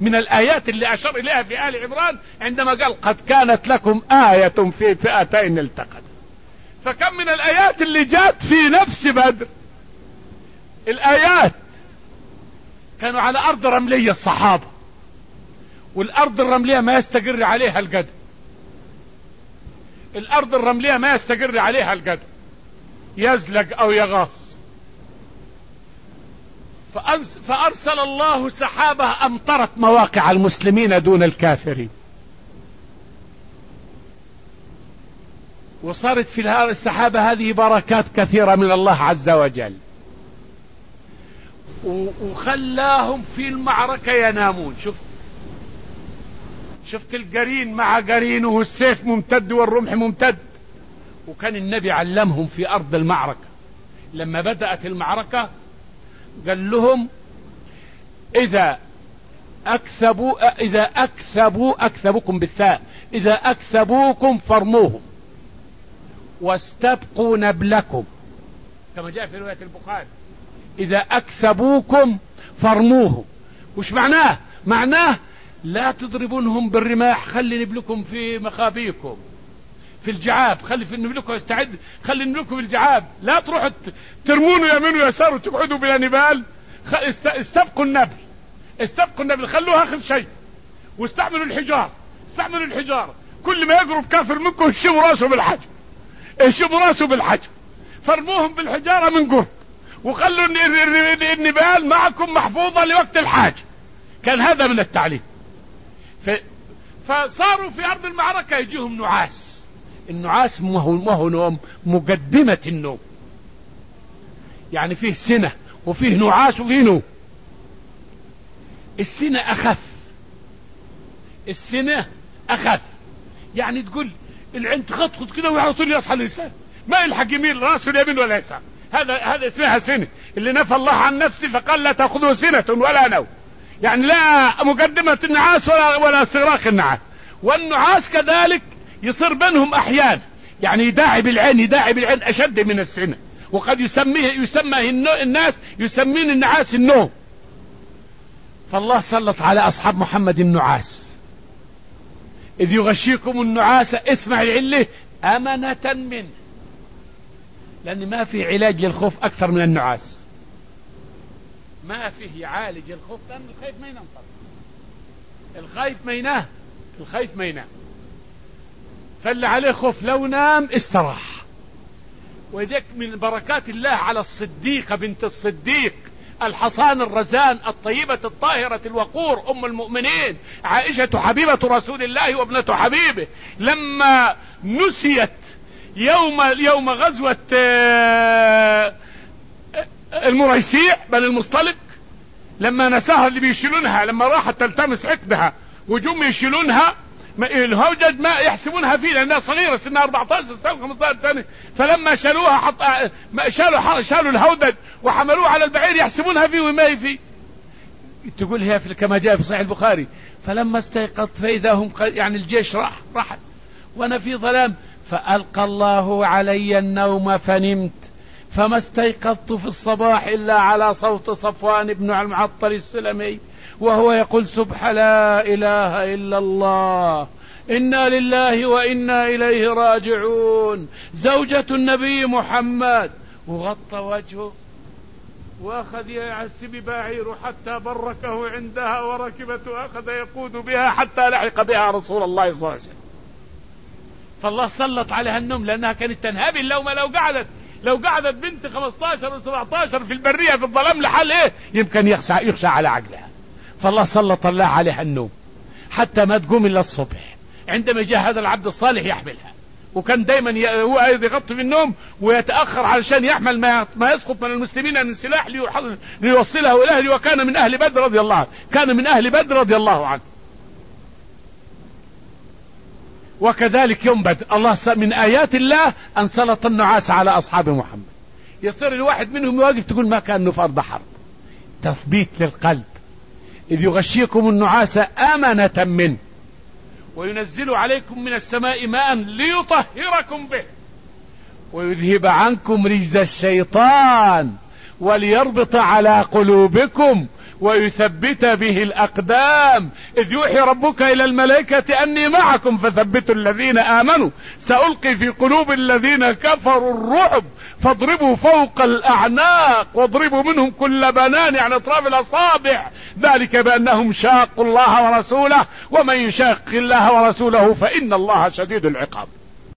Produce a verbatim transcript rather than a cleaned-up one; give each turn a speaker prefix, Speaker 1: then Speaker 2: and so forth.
Speaker 1: من الآيات اللي أشار إليها في آل عمران عندما قال قد كانت لكم آية في فئتين التقت. فكم من الآيات اللي جات في نفس بدر. الآيات كانوا على أرض رملية الصحابة، والأرض الرملية ما يستقر عليها القدر، الأرض الرملية ما يستقر عليها القدر، يزلق أو يغاص. فأرسل الله سحابة أمطرت مواقع المسلمين دون الكافرين، وصارت في السحابة هذه بركات كثيرة من الله عز وجل، وخلاهم في المعركة ينامون. شوف شفت القرين مع قرينه، السيف ممتد والرمح ممتد. وكان النبي علمهم في أرض المعركة لما بدأت المعركة قال لهم إذا أكثبوا إذا أكثبوا أكثبكم بالثاء إذا أكثبوكم فرموهم واستبقوا نبلكم، كما جاء في رواية البخاري إذا أكثبوكم فرموهم. وش معناه؟ معناه لا تضربونهم بالرماح، خلي نبلكم في مخابيكم، في الجعاب، خلي في نبلكم يستعد، خلي نبلكم في الجعاب، لا تروحوا ترمونوا يمين ويسار وتقعدوا بلا نبال. استبقوا النبل، استبقوا النبل، خلوها آخر شيء، واستعملوا الحجار، استعملوا الحجار. كل ما يقرب كافر منكم اشموا راسه بالحجر، اشموا راسه بالحجر، فرموهم بالحجارة من قرب، وخلوا النبال معكم محفوظة لوقت الحاجة. كان هذا من التعليم. ف... فصاروا في أرض المعركة يجيهم نعاس. النعاس ما هو ما هو نوم، مقدمة النوم، يعني فيه سنة وفيه نعاس وفيه نوم. السنة أخف، السنة أخف، يعني تقول العين تخطخط كده وعلى طول يصحى الإنسان، ما يلحق يمين راسه اليمين ولا يسار. هذا هذا اسمها سنة. اللي نفى الله عن نفسه فقال لا تأخذه سنة ولا نوم، يعني لا مقدمة النعاس ولا ولا استغراق النعاس. والنعاس كذلك يصير بينهم أحيان، يعني يداعي بالعين، يداعي بالعين أشد من السنة. وقد يسميه يسمى الناس يسمين النعاس النوم. فالله سلط على أصحاب محمد النعاس. إذ يغشيكم النعاس، اسمع العلة، أمنة منه، لأن ما في علاج للخوف أكثر من النعاس، ما فيه يعالج الخوف، لأن الخيف ما ينام طبعا، الخيف ما ينام، الخيف ما ينام. فاللي عليه خوف لو نام استراح. وذلك من بركات الله على الصديقة بنت الصديق الحصان الرزان الطيبة الطاهرة الوقور أم المؤمنين عائشة حبيبة رسول الله وابنة حبيبه، لما نسيت يوم يوم غزوة المريسيع بن المصطلق، لما نساها اللي بيشيلونها، لما راحت تلتمس عقدها وجم يشيلونها الهودج ما يحسبونها فيه لأنها صغيرة سنها أربعة عشر سنة خمسة عشر سنة. فلما شالوها حط شالوا شالوا الهودج وحملوه على البعير يحسبونها فيه وما هي فيه. تقول هي كما جاء في صحيح البخاري فلما استيقظت فإذا هم يعني الجيش راح راحت وأنا في ظلام، فألقى الله علي النوم فنمت، فما استيقظت في الصباح إلا على صوت صفوان بن المعطل السلمي وهو يقول سبح لا إله إلا الله إنا لله وإنا إليه راجعون، زوجة النبي محمد، وغطى وجهه وأخذ يعسب بعيره حتى بركه عندها وركبته، أخذ يقود بها حتى لحق بها رسول الله صلى الله عليه وسلم. فالله سلط عليها النوم لأنها كانت تنهب اللوم. لو قعدت لو قعدت بنت خمسة عشر وسبعة عشر في البرية في الظلام لحال ايه يمكن يخشى يخشى على عقلها. فالله سلط الله عليها النوم حتى ما تقوم الا الصبح. عندما جاء هذا العبد الصالح يحملها، وكان دايما هو يغطي في النوم ويتأخر علشان يحمل ما ما يسقط من المسلمين من سلاح ليوصله الى اهله، وكان من اهل بدر رضي الله عنه، كان من اهل بدر رضي الله عنه. وكذلك يوم بدر الله من آيات الله أن سلط النعاس على أصحاب محمد، يصير الواحد منهم يواقف تقول ما كان في أرض حرب. تثبيت للقلب. إذ يغشيكم النعاس أمنة منه وينزل عليكم من السماء ماء ليطهركم به ويذهب عنكم رجز الشيطان وليربط على قلوبكم ويثبت به الأقدام، إذ يوحي ربك إلى الملائكة أني معكم فثبتوا الذين آمنوا سألقي في قلوب الذين كفروا الرعب فاضربوا فوق الأعناق واضربوا منهم كل بنان، يعني أطراف الأصابع، ذلك بأنهم شاقوا الله ورسوله ومن يشاق الله ورسوله فإن الله شديد العقاب.